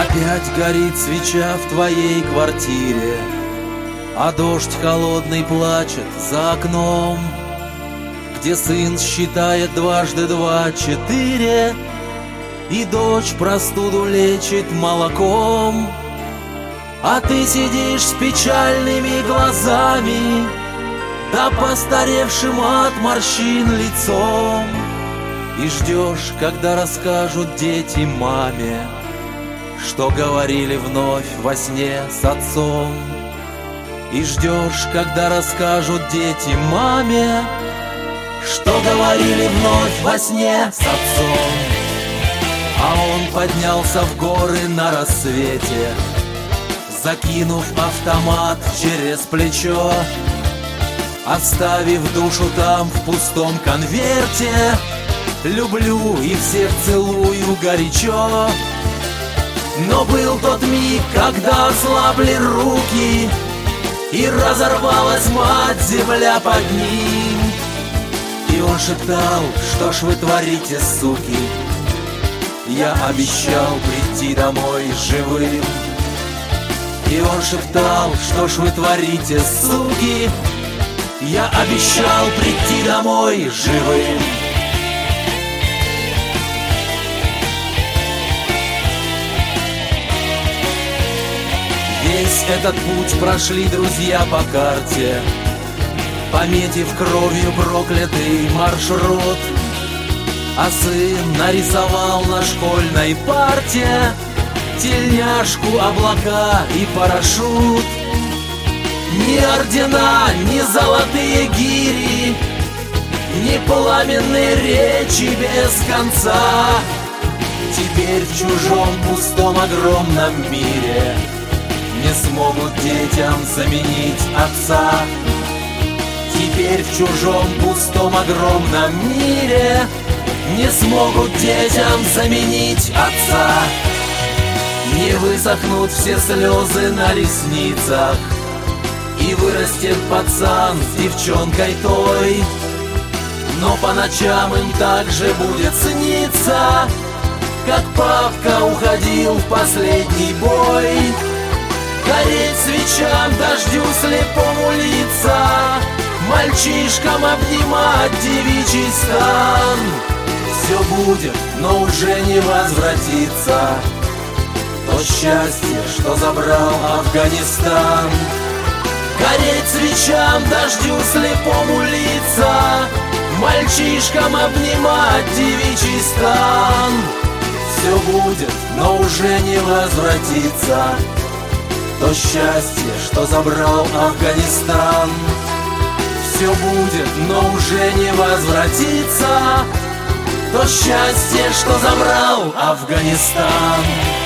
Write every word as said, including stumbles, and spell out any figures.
Опять горит свеча в твоей квартире, а дождь холодный плачет за окном, где сын считает дважды два четыре, и дочь простуду лечит молоком. А ты сидишь с печальными глазами, да постаревшим от морщин лицом, и ждешь, когда расскажут дети маме, что говорили вновь во сне с отцом. И ждешь, когда расскажут дети маме, что говорили вновь во сне с отцом. А он поднялся в горы на рассвете, закинув автомат через плечо, оставив душу там в пустом конверте. Люблю и всех целую горячо. Но был тот миг, когда ослабли руки, и разорвалась мать земля под ним. И он шептал: что ж вы творите, суки? Я обещал прийти домой живым. И он шептал: что ж вы творите, суки? Я обещал прийти домой живым. Весь этот путь прошли друзья по карте, пометив кровью проклятый маршрут. А сын нарисовал на школьной парте тельняшку, облака и парашют. Ни ордена, ни золотые гири, ни пламенные речи без конца. Теперь в чужом пустом огромном мире не смогут детям заменить отца. Теперь в чужом пустом огромном мире не смогут детям заменить отца. Не высохнут все слезы на ресницах, и вырастет пацан с девчонкой той. Но по ночам им также будет сниться, как папка уходил в последний бой. Гореть свечам, дождю слепому лица, мальчишкам обнимать девичий стан. Все будет, но уже не возвратится то счастье, что забрал Афганистан. Гореть свечам, дождю слепому лица, мальчишкам обнимать девичий стан. Все будет, но уже не возвратится то счастье, что забрал Афганистан. Все будет, но уже не возвратится то счастье, что забрал Афганистан.